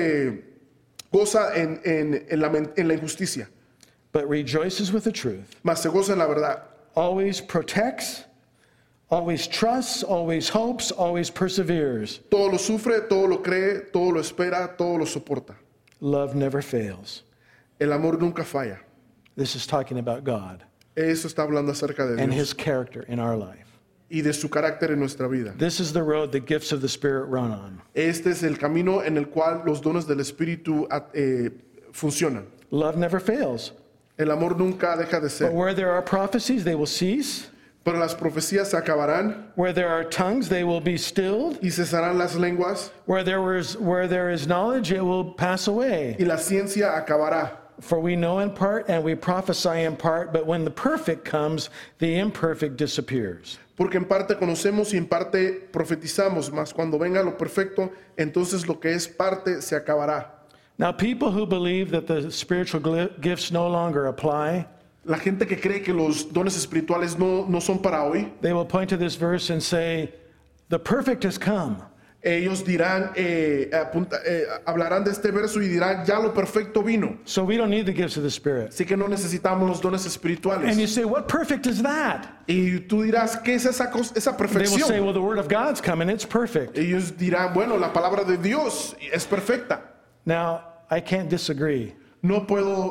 goza en la injusticia, But rejoices with the truth, mas se goza en la verdad. always protects, always trusts, always hopes, always perseveres. Todo lo sufre, todo lo cree, todo lo espera, todo lo soporta. Love never fails. El amor nunca falla. This is talking about God Eso está hablando acerca de and Dios his character in our life. y de su carácter en nuestra vida. This is the road the gifts of the Spirit run on. Este es el camino en el cual los dones del Espíritu funcionan. Love never fails. El amor nunca deja de But ser. where there are prophecies, they will cease. Pero las profecías se acabarán Where there are tongues, they will be stilled. y cesarán las lenguas Where there is knowledge, it will pass away. y la ciencia acabará. For we know in part and we prophesy in part, but when the perfect comes, the imperfect disappears. Porque en parte conocemos y en parte profetizamos, mas cuando venga lo perfecto, entonces lo que es parte se acabará. Now, people who believe that the spiritual gifts no longer apply, La gente que cree que los dones espirituales no son para hoy, they will point to this verse and say, the perfect has come. ellos dirán, hablarán de este verso y dirán, ya lo perfecto vino. So we don't need the gifts of the Spirit. Así que no necesitamos los dones And you espirituales. say, what perfect is that? Y tú dirás, ¿qué es esa They will say, perfección? well, the Word of God's coming, it's perfect. Ellos dirán, bueno, la palabra de Dios es perfecta. Now, I can't disagree. No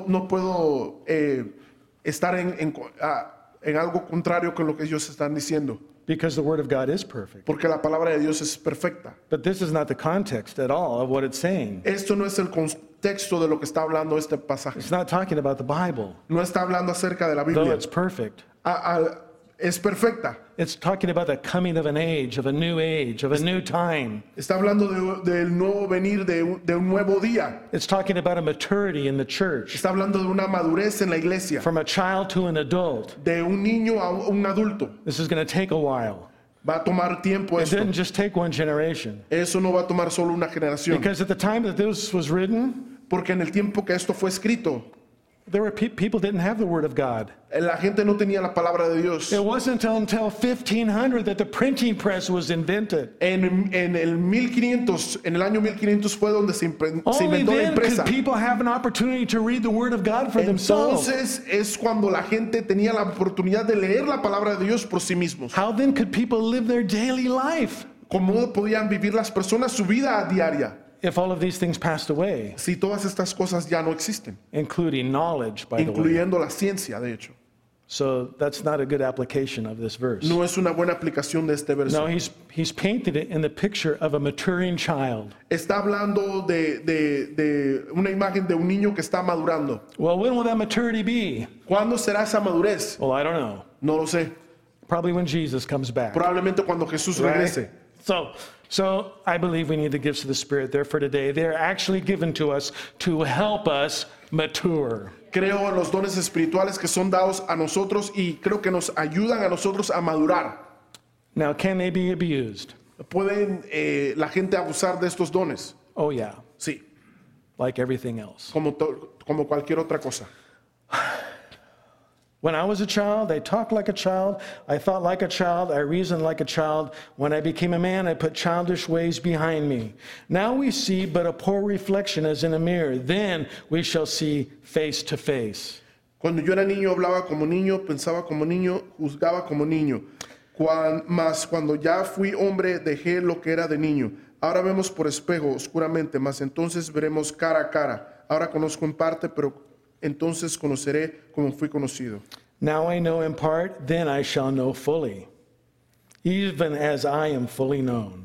puedo estar en algo contrario con lo que ellos están diciendo, Because the Word of God is perfect. porque la palabra de Dios es perfecta. But this is not the context at all of what it's saying. Esto no es el contexto de lo que está hablando este pasaje. It's not talking about the Bible, No está hablando acerca de la though Biblia. it's perfect. Es perfecta. It's talking about the coming of an age, of a new time. Está hablando del nuevo venir de un nuevo día. It's talking about a maturity in the church, Está hablando de una madurez en la iglesia, from a child to an adult. de un niño a un adulto. This is going to take a while. Va a tomar tiempo It esto. didn't just take one generation. Eso no va a tomar solo una generación. Because at the time that this was written, Porque en el tiempo que esto fue escrito, there were people didn't have the Word of God. la gente no tenía la palabra de Dios. It wasn't until 1500 that the printing press was invented. En el 1500, en el año 1500 fue donde se Only inventó la then empresa. could people have an opportunity to read the Word of God for themselves. Entonces es cuando la gente tenía la oportunidad de leer la palabra de Dios por sí mismos. How then could people live their daily life ¿Cómo podían vivir las personas su vida diaria if all of these things passed away, si todas estas cosas ya no existen? including knowledge, by the way? Incluyendo la ciencia, de hecho. So that's not a good application of this verse. No es una buena aplicación de este verso. No, he's painted it in the picture of a maturing child. Está hablando de una imagen de un niño que está madurando. Well, when will that maturity be? ¿Cuándo será esa madurez? Well, I don't know. No lo sé. Probably when Jesus comes back. Probablemente cuando Jesús Right? regrese. So I believe we need the gifts of the Spirit. Therefore, today they're actually given to us to help us mature. Creo en los dones espirituales que son dados a nosotros y creo que nos ayudan a nosotros a madurar. Now, can they be abused? ¿Pueden la gente abusar de estos dones? Oh, yeah, Sí, like everything else. como cualquier otra cosa. When I was a child, I talked like a child, I thought like a child, I reasoned like a child. When I became a man, I put childish ways behind me. Now we see but a poor reflection as in a mirror. Then we shall see face to face. Cuando yo era niño hablaba como niño, pensaba como niño, juzgaba como niño. Mas cuando ya fui hombre dejé lo que era de niño. Ahora vemos por espejo oscuramente, mas entonces veremos cara a cara. Ahora conozco en parte, pero entonces conoceré como fui conocido. Now I know in part, then I shall know fully, even as I am fully known.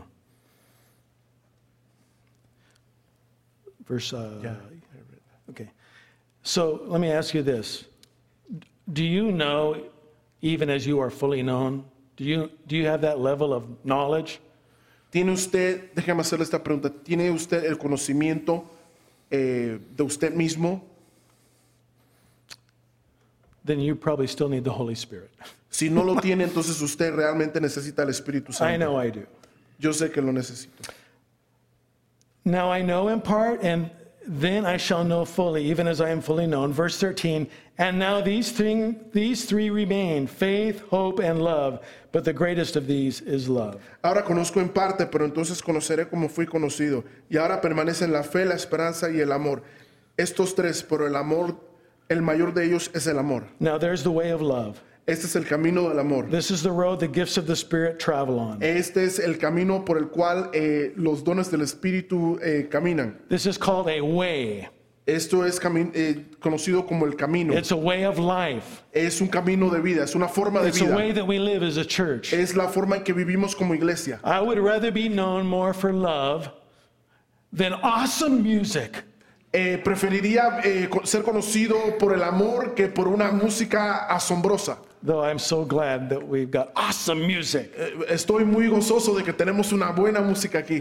Verse, okay. So let me ask you this. Do you know, even as you are fully known, do you have that level of knowledge? ¿Tiene usted, déjame hacerle esta pregunta, ¿tiene usted el conocimiento de usted mismo, then you probably still need the Holy Spirit. si no lo tiene, entonces usted realmente necesita el Espíritu I Santo. know I do. Yo sé que lo necesito. Now I know in part, and then I shall know fully, even as I am fully known. Verse 13, and now these three remain, faith, hope, and love, but the greatest of these is love. Ahora conozco en parte, pero entonces conoceré como fui conocido. Y ahora permanecen la fe, la esperanza y el amor. Estos tres, pero el amor, el mayor de ellos es el amor. Now there's the way of love. Este es el camino del amor. This is the road the gifts of the Spirit travel on. Este es el camino por el cual los dones del Espíritu caminan. This is called a way. Esto es conocido como el camino. It's a way of life. Es un camino de vida, es una forma de It's a way vida. that we live as a church. Es la forma en que vivimos como iglesia. I would rather be known more for love than awesome music. Preferiría ser conocido por el amor que por una música asombrosa. Though I'm so glad that we've got awesome music. Estoy muy gozoso de que tenemos una buena música aquí.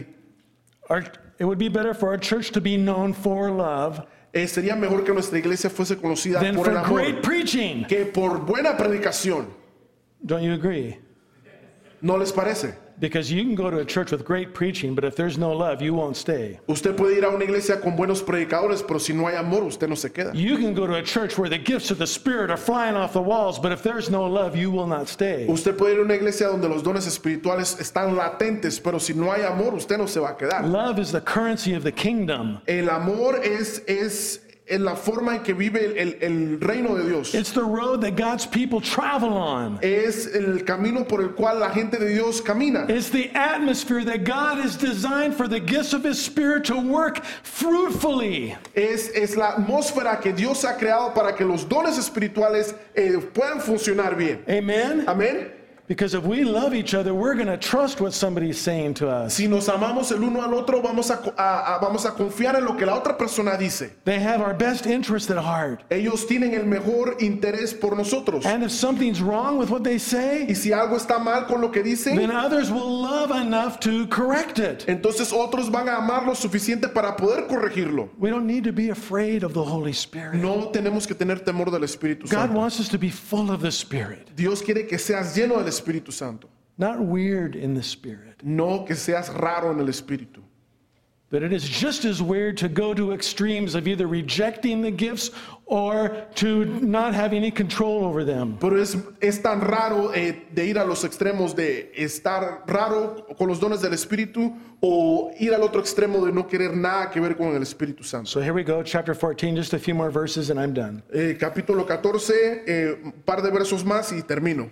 It would be better for our church to be known for love Sería mejor que nuestra iglesia fuese conocida than por el for great amor preaching. que por buena predicación. Don't you agree? ¿No les parece? Because you can go to a church with great preaching, but if there's no love, you won't stay. Usted puede ir a una iglesia con buenos predicadores, pero si no hay amor, usted no se queda. You can go to a church where the gifts of the Spirit are flying off the walls, but if there's no love, you will not stay. Usted puede ir a una iglesia donde los dones espirituales están latentes, pero si no hay amor, usted no se va a quedar. Love is the currency of the kingdom. El amor es en la forma en que vive el reino de Dios. It's the road that God's people travel on. Es el camino por el cual la gente de Dios camina. It's the atmosphere that God has designed for the gifts of His Spirit to work fruitfully. Es la atmósfera que Dios ha creado para que los dones espirituales puedan funcionar bien. Amen? Amén. Because if we love each other, we're going to trust what somebody's saying to us. Si nos amamos el uno al otro, vamos a confiar en lo que la otra persona dice. They have our best interest at heart. Ellos tienen el mejor interés por nosotros. And if something's wrong with what they say, Y si algo está mal con lo que dicen, then others will love enough to correct it. entonces otros van a amar lo suficiente para poder corregirlo. We don't need to be afraid of the Holy Spirit. No tenemos que tener temor del Espíritu God Santo. wants us to be full of the Spirit, Dios quiere que seas lleno del Espíritu Santo, not weird in the Spirit. no que seas raro en el Espíritu. But it is just as weird to go to extremes of either rejecting the gifts or to not have any control over them. Pero es tan raro de ir a los extremos de estar raro con los dones del Espíritu o ir al otro extremo de no querer nada que ver con el Espíritu Santo. So here we go, chapter 14, just a few more verses and I'm done. Capítulo 14, un par de versos más y termino.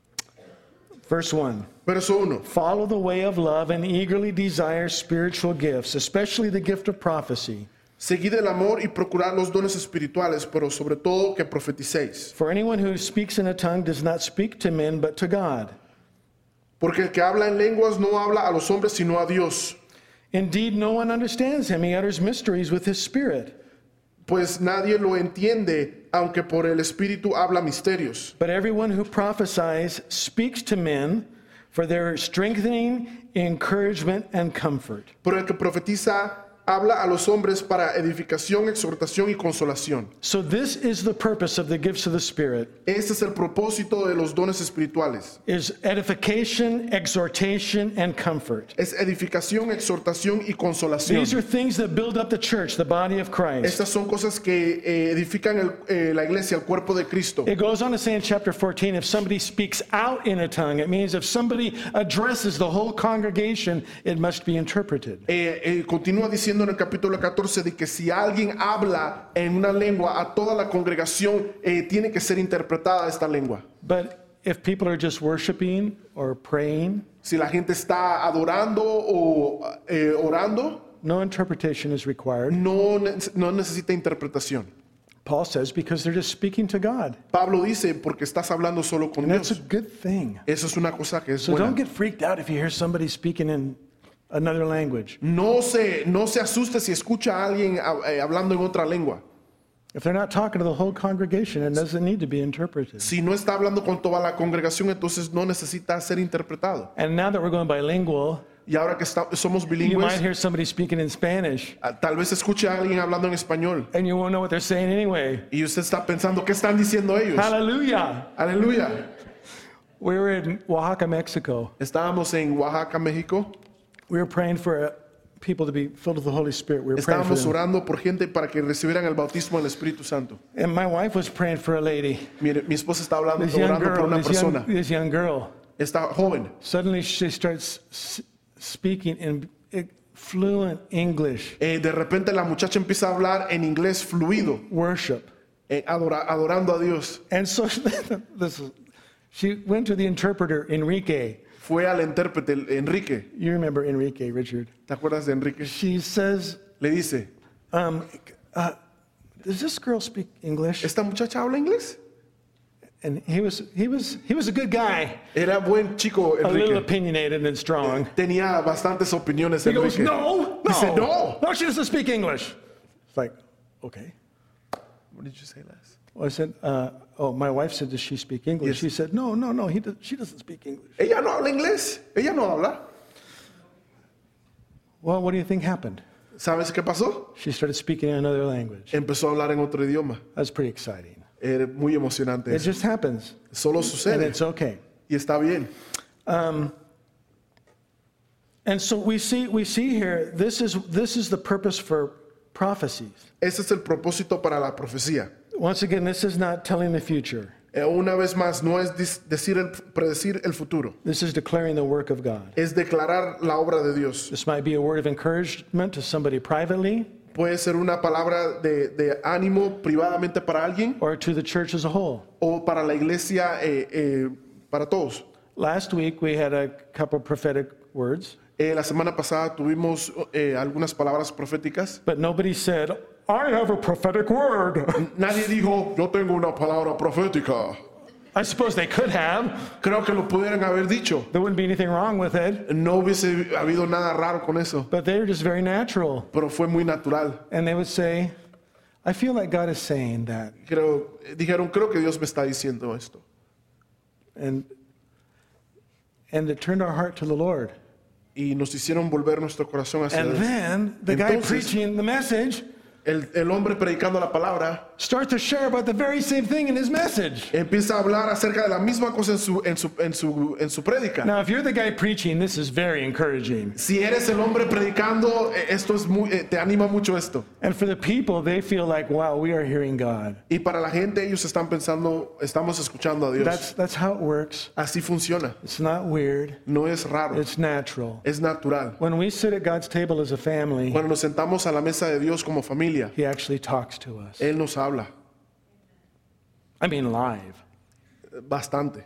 Verse 1. Verso 1. Follow the way of love and eagerly desire spiritual gifts, especially the gift of prophecy. Seguid el amor y procurad los dones espirituales, pero sobre todo que profeticéis. For anyone who speaks in a tongue does not speak to men but to God. Porque el que habla en lenguas no habla a los hombres sino a Dios. Indeed, no one understands him. He utters mysteries with his spirit. Pues nadie lo entiende, aunque por el Espíritu habla misterios. But everyone who prophesies speaks to men for their strengthening, encouragement, and comfort. Pero el que profetiza habla a los hombres para edificación, exhortación y consolación. So this is the purpose of the gifts of the Spirit, Este es el propósito de los dones espirituales. is edification, exhortation, and comfort. Es edificación, exhortación y consolación. These are things that build up the church, the body of Christ. Estas son cosas que edifican la iglesia, el cuerpo de Cristo. It goes on to say in chapter 14, if somebody speaks out in a tongue, it means if somebody addresses the whole congregation, it must be interpreted. Continúa diciendo en el capítulo 14 de que si alguien habla en una lengua a toda la congregación, tiene que ser interpretada esta lengua. But if people are just worshiping or praying, Si la gente está adorando o orando, no interpretation is required. no necesita interpretación. Paul says because they're just speaking to God. Pablo dice, porque estás hablando solo con And that's a Dios. good thing. Eso es una cosa que es So buena. don't get freaked out if you hear somebody speaking in another language. No se asuste si escucha a alguien hablando en otra lengua. If they're not talking to the whole congregation, it doesn't need to be interpreted. Si no está hablando con toda la congregación, entonces no necesita ser interpretado. And now that we're going bilingual, Y ahora que somos You might bilingües, hear somebody speaking in Spanish, tal vez escuche a alguien hablando en español. and you won't know what they're saying anyway. Y usted está pensando, ¿qué están diciendo ellos? Hallelujah. Aleluya. We were in Oaxaca, Mexico. Estábamos en Oaxaca, México. We were praying for people to be filled with the Holy Spirit. We were praying for Estábamos them. orando por gente para que recibieran el bautismo del Espíritu Santo. And my wife was praying for a lady, Mire, mi esposa está hablando, this young orando por girl, una persona. this young girl. Está joven. Suddenly she starts speaking in fluent English, De repente la muchacha empieza a hablar en inglés fluido, worship. adorando a Dios. And so she went to the interpreter, Enrique. Fue al intérprete, Enrique. You remember Enrique, Richard. ¿Te acuerdas de Enrique? She says, Le dice, does this girl speak English? ¿esta muchacha habla inglés? And he was a good guy, Era buen chico, a little Enrique. opinionated and strong. Tenía bastantes opiniones, He goes, Enrique. no, Dice, no. she doesn't speak English. It's like, okay. What did you say last? Well, I said, my wife said, does she speak English? Yes. She said, no, she doesn't speak English. Ella no habla inglés. Ella no habla. Well, what do you think happened? ¿Sabes qué pasó? She started speaking in another language. Empezó a hablar en otro idioma. That's pretty exciting. Era muy emocionante It eso. just happens, Solo and sucede it's okay. y está bien. And so we see here, this is the purpose for prophecies. Ese es el propósito para la profecía. Once again, this is not telling the future. Una vez más, no es predecir el futuro. This is declaring the work of God. Es declarar la obra de Dios. This might be a word of encouragement to somebody privately Puede ser una palabra de ánimo privadamente para alguien or to the church as a whole. o para la iglesia, para todos. Last week, we had a couple prophetic words, La semana pasada tuvimos algunas palabras proféticas. but nobody said, I have a prophetic word. Nadie dijo, yo tengo una palabra profética. I suppose they could have. Creo que lo pudieran haber dicho. There wouldn't be anything wrong with it, No hubiese habido nada raro con eso, but they were just very natural. pero fue muy natural. And they would say, I feel like God is saying that. Dijeron, creo que Dios me está diciendo esto. And it turned our heart to the Lord. Y nos hicieron volver nuestro corazón hacia And Dios. then the guy Entonces, preaching the message el hombre predicando la palabra starts to share about the very same thing in his message. empieza a hablar acerca de la misma cosa en su prédica. Now, if you're the guy preaching, this is very encouraging. Si eres el hombre predicando, esto es te anima mucho esto. And for the people, they feel like, wow, we are hearing God. Y para la gente, ellos están pensando, estamos escuchando a Dios. That's how it works. Así funciona. It's not weird. No es raro, It's natural. es natural. When we sit at God's table as a family, Cuando nos sentamos a la mesa de Dios como familia, He actually talks to us. Él nos habla I mean, live. bastante.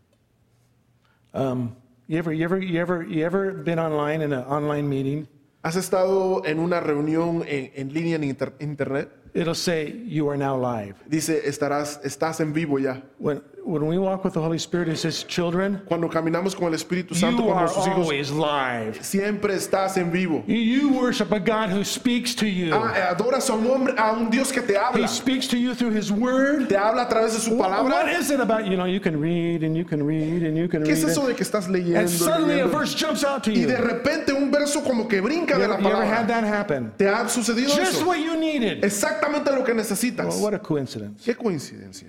You ever been online in an online meeting? ¿Has estado en una reunión en línea en internet? It'll say you are now live. Dice, estás en vivo ya. When we walk with the Holy Spirit, it says, children, Cuando caminamos con el Espíritu Santo, you con are nuestros hijos, always live. siempre estás en vivo. You worship a God who speaks to you. Adoras a un Dios que te He habla. speaks to you through His Word. Te habla a través de su What palabra. is it about, you can read and you can read and you can ¿Qué es read. eso de que estás leyendo? And suddenly a leyendo? verse jumps out to Y you. de repente un verso como que brinca You de la ever had palabra. that happen? ¿Te ha sucedido Just eso? what you needed. Exactamente lo que necesitas. Well, what a coincidence. Qué coincidencia.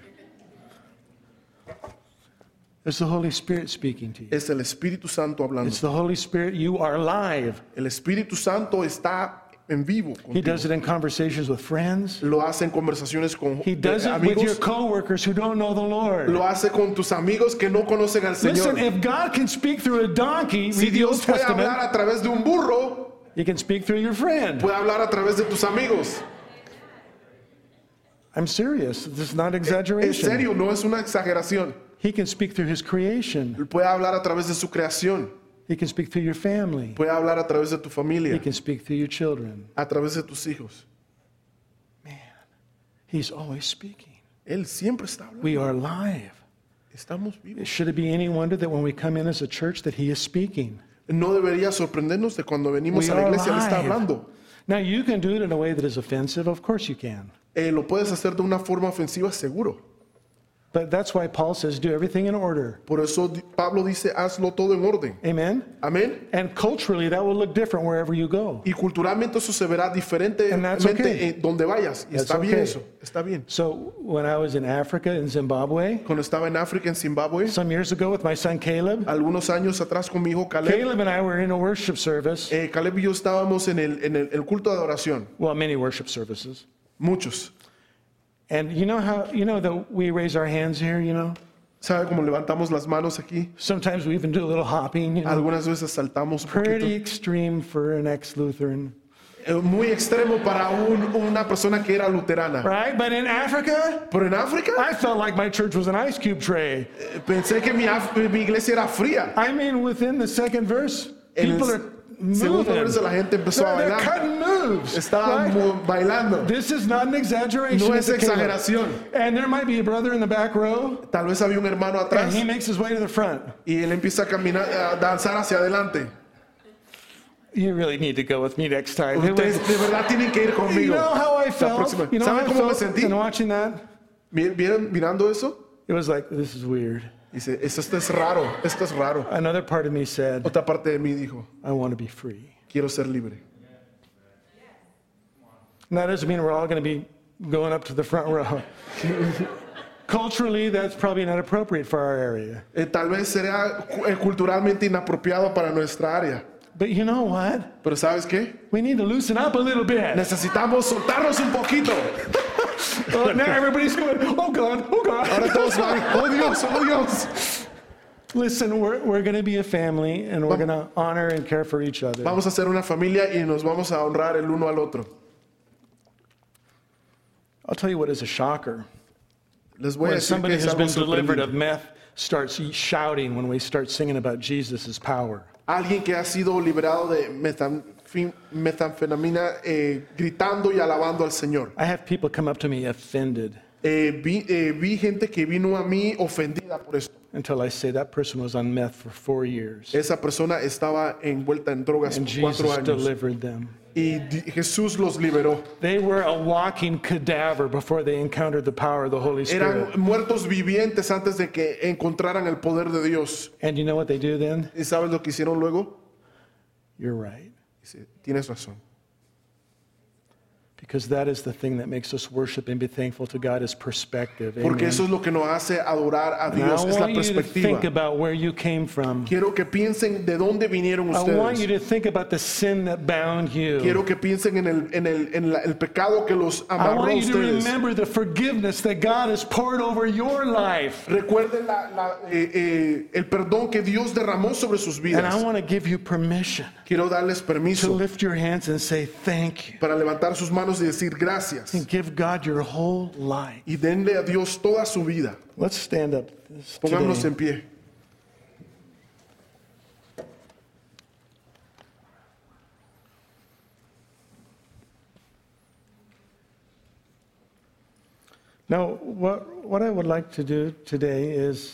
It's the Holy Spirit speaking to you. Es el Espíritu Santo hablando. It's the Holy Spirit. You are live. El Espíritu Santo está en vivo He contigo. does it in conversations with friends. Lo hace en conversaciones con He does it with your amigos. coworkers who don't know the Lord. Lo hace con tus amigos que no conocen al Listen, Señor. if God can speak through a donkey, Si read the Old Dios puede Testament, hablar a través de un burro, He can speak through your friend. puede hablar a través de tus amigos. I'm serious. This is not En exaggeration. serio, no es una exageración. He can speak through His creation. Puede hablar a través de su creación. He can speak through your family. Puede hablar a través de tu He familia, can speak through your children. a través de tus hijos. He's always speaking. Él siempre está hablando. We are live. Estamos vivos. Should it be any wonder that when we come in as a church that He is speaking? No debería sorprendernos de cuando venimos We a la are iglesia, Él está live. hablando. Now you can do it in a way that is offensive. Of course you can. Lo puedes hacer de una forma ofensiva, seguro. But that's why Paul says, do everything in order. Por eso Pablo dice, hazlo todo en orden. Amen? Amén. And culturally, that will look different wherever you go. Y culturalmente eso se verá And diferentemente that's okay. donde vayas. Y That's está bien okay. eso, está bien. So when I was in Africa, in Zimbabwe, Cuando estaba en África, en Zimbabue, some years ago with my son Caleb, algunos años atrás con mi hijo Caleb, Caleb and I were in a worship service. Caleb y yo estábamos en el culto de adoración, Well, many worship services. muchos. And you know that we raise our hands here, ¿Sabe cómo levantamos las manos aquí? Sometimes we even do a little hopping, Algunas veces saltamos un Pretty poquito. extreme for an ex-Lutheran. Muy extremo para una persona que era luterana. Right? But in Africa, Pero en África, I felt like my church was an ice cube tray. pensé que mi iglesia era fría. I mean, within the second verse, En people el are segundo moving. verso la gente empezó a They're bailar. cutting moves. Estaban right? bailando. This is not an exaggeration. No es Mr. Caleb. exageración. And there might be a brother in the back row, Tal vez había un hermano and atrás he makes his way to the front. y él empieza a caminar, a danzar hacia adelante. You really need to go with me next time. It Ustedes was- de verdad tienen que ir you conmigo. know how I La felt? próxima. You know how ¿Saben I cómo me felt sentí? in watching that? ¿Vieron mirando eso? It was like, this is weird. Dice, esto es raro, esto es raro. Another part of me said, Otra parte de mí dijo, I want to be free. quiero ser libre. And that doesn't mean we're all going to be going up to the front row. Culturally, that's probably not appropriate for our area. Tal vez será culturalmente inapropiado para nuestra área. But you know what? Pero ¿sabes qué? We need to loosen up a little bit. Necesitamos soltarnos un poquito. Oh, now everybody's going, oh God, oh God. Ahora todos van, oh Dios, oh Dios. Listen, we're going to be a family, and we're going to honor and care for each other. Vamos a ser una familia y nos vamos a honrar el uno al otro. I'll tell you what is a shocker. Les voy a When decir somebody que es who's algo been delivered of sorprendente. meth starts shouting when we start singing about Jesus' power. Alguien que ha sido liberado de metanfetamina gritando y alabando al Señor. I have people come up to me offended Vi gente que vino a mí ofendida por esto. until I say that person was on meth for 4 years. Esa persona estaba envuelta en drogas And por 4 Jesus años delivered them. y Jesús los liberó. They were a walking cadaver before they encountered the power of the Holy Eran Spirit. muertos vivientes antes de que encontraran el poder de Dios. And you know what they do then? ¿Y sabes lo que hicieron luego? You're right. Dice, tienes razón. Because that is the thing that makes us worship and be thankful to God is perspective. Porque Amen. eso es lo que nos hace adorar a And Dios, I es la want you to think perspectiva. about where you came from. Quiero que piensen de dónde vinieron I want you ustedes. to think about the sin that bound you. Quiero que piensen en el pecado que los I amarró a want you to ustedes. remember the forgiveness that God has poured over your life. Recuerden el perdón que Dios derramó sobre sus And I vidas. want to give you permission Quiero darles to permiso lift your hands and say thank you. para levantar sus manos y decir gracias. And give God your whole life. Y denle a Dios toda su vida. Let's stand up Pongámonos today. en pie. Now, what I would like to do today is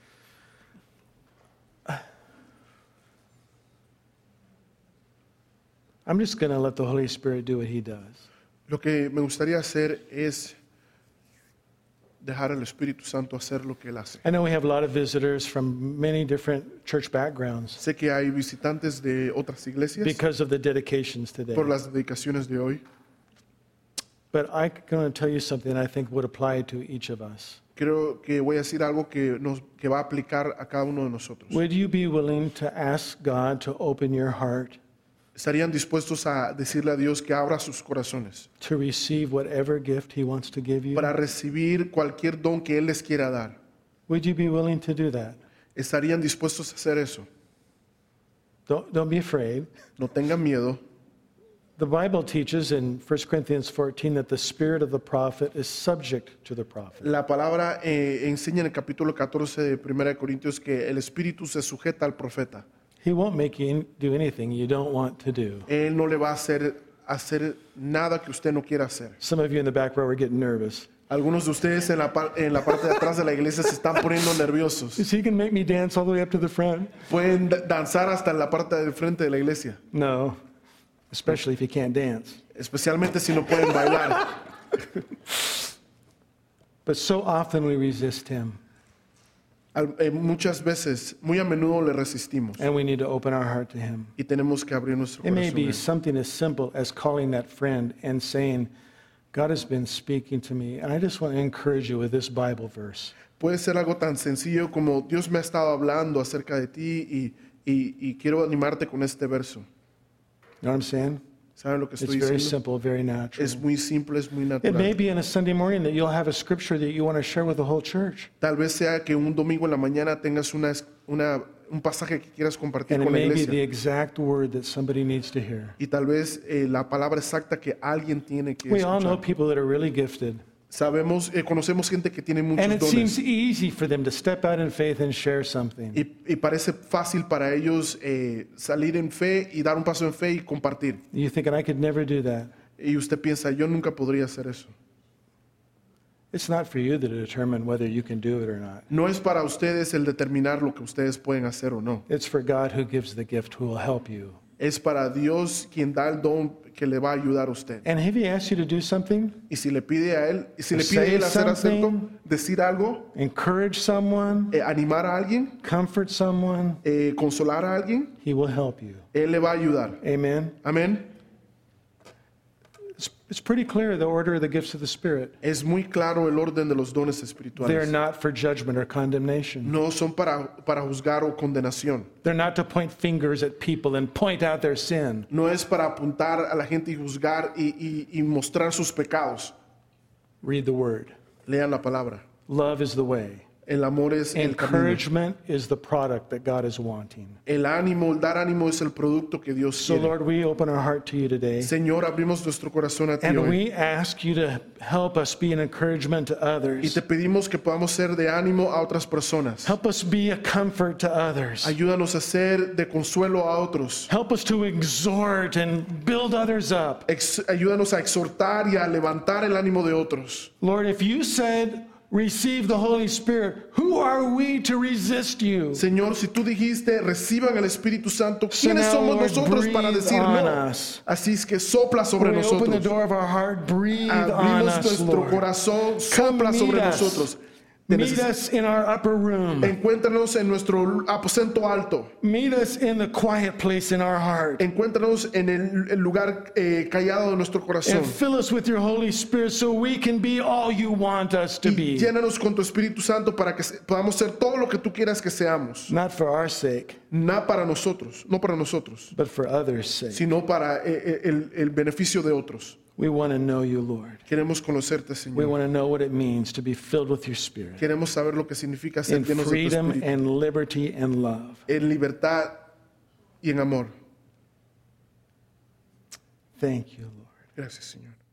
I'm just going to let the Holy Spirit do what He does. Lo que me gustaría hacer es dejar al Espíritu Santo hacer lo que Él hace. I know we have a lot of visitors from many different church backgrounds Sé que hay visitantes de otras iglesias because of the dedications today. por las dedicaciones de hoy. But I'm going to tell you something I think would apply to each of us. Creo que voy a decir algo que va a aplicar a cada uno de nosotros. Would you be willing to ask God to open your heart ¿Estarían dispuestos a decirle a Dios que abra sus corazones to receive whatever gift He wants to give you? para recibir cualquier don que Él les quiera dar? Would you be willing to do that? ¿Estarían dispuestos a hacer eso? Don't be afraid. No tengan miedo. The Bible teaches in 1 Corinthians 14 that the spirit of the prophet is subject to the prophet. La palabra enseña en el capítulo 14 de 1 Corintios que el Espíritu se sujeta al profeta. He won't make you do anything you don't want to do. Él no le va a hacer nada que usted no quiera hacer. Some of you in the back row are getting nervous. Algunos de ustedes en la parte de atrás de la iglesia se están poniendo nerviosos. Is he going to make me dance all the way up to the front? Pueden danzar hasta en la parte del frente de la iglesia, No, especially if you can't dance. especialmente si no pueden bailar. But so often we resist him, Muchas veces, muy a menudo le resistimos and we need to open our heart to him. y tenemos que abrir nuestro It may corazón. a be él. something as simple as calling that friend and saying, God has been speaking to me, and I just want to encourage you with this Bible verse. Puede ser algo tan sencillo como Dios me ha estado hablando acerca de ti y quiero animarte con este verso. You know what I'm saying? ¿Saben lo que It's estoy very diciendo? simple, very natural. Es muy simple, es muy It may natural. be in a Sunday morning that you'll have a scripture that you want to share with the whole church. Tal vez sea que un domingo en la mañana tengas un pasaje que quieras compartir And it con la may be the iglesia. exact word that somebody needs to hear. Y tal vez la palabra exacta que alguien tiene que We all know escuchar. people that are really gifted. Conocemos gente que tiene And muchos it seems dones. easy for them to step out in faith and share something. Y parece fácil para ellos salir en fe y dar un paso en fe y compartir. You're thinking, I could never do that. Y usted piensa, yo nunca podría hacer eso. It's not for you to determine whether you can do it or not. No es para ustedes el determinar lo que ustedes pueden hacer o no. It's for God who gives the gift, who will help you. Es para Dios quien da el don que le va a ayudar a usted. And have he asked you to do something? Y si le pide a él, si le Say pide a él hacer something. algo, decir algo, Encourage someone, animar a alguien, comfort someone, consolar a alguien, he will help you. él le va a ayudar. Amen. Amén. It's pretty clear the order of the gifts of the Spirit. Es muy claro el orden de los dones They're espirituales. not for judgment or condemnation. No son para juzgar o condenación. They're not to point fingers at people and point out their sin. No es para apuntar a la gente y juzgar y mostrar sus pecados. Read the word. Lean la palabra. Love is the way. El amor es el camino. Encouragement is the product that God is wanting. El ánimo, el dar ánimo es el producto que Dios So, quiere. Lord, we open our heart to you today. Señor, abrimos nuestro corazón a ti And hoy. we ask you to help us be an encouragement to Y others. te pedimos que podamos ser de ánimo a otras personas. Help us be a comfort to others. Ayúdanos a ser de consuelo a otros. Help us to exhort and build others up. Ayúdanos a exhortar y a levantar el ánimo de otros. Lord, if you said, receive the Holy Spirit, who are we to resist you? Señor, si tú dijiste, reciban el Espíritu Santo, So ¿quiénes now, somos Lord, nosotros para breathe decir on no? us. Así es que sopla sobre We open the nosotros. door of our heart, breathe on Abrimos us, nuestro Lord. corazón, Come sopla meet sobre us. nosotros. Meet us in our upper room. Encuéntranos en nuestro aposento alto. Meet us in the quiet place in our heart. Encuéntranos en el lugar callado de nuestro corazón. And fill us with your Holy Spirit so we can be all you want us to Y be. llénanos con tu Espíritu Santo para que podamos ser todo lo que tú quieras que seamos. Not for our sake, No para nosotros, but for others' sake. sino para el beneficio de otros. We want to know you, Lord. Queremos conocerte, We Señor. want to know what it means to be filled with your Spirit Queremos saber lo que significa ser in llenos de tu freedom Espíritu, and liberty and love. en libertad y en amor. Thank you, Lord. Gracias, Señor.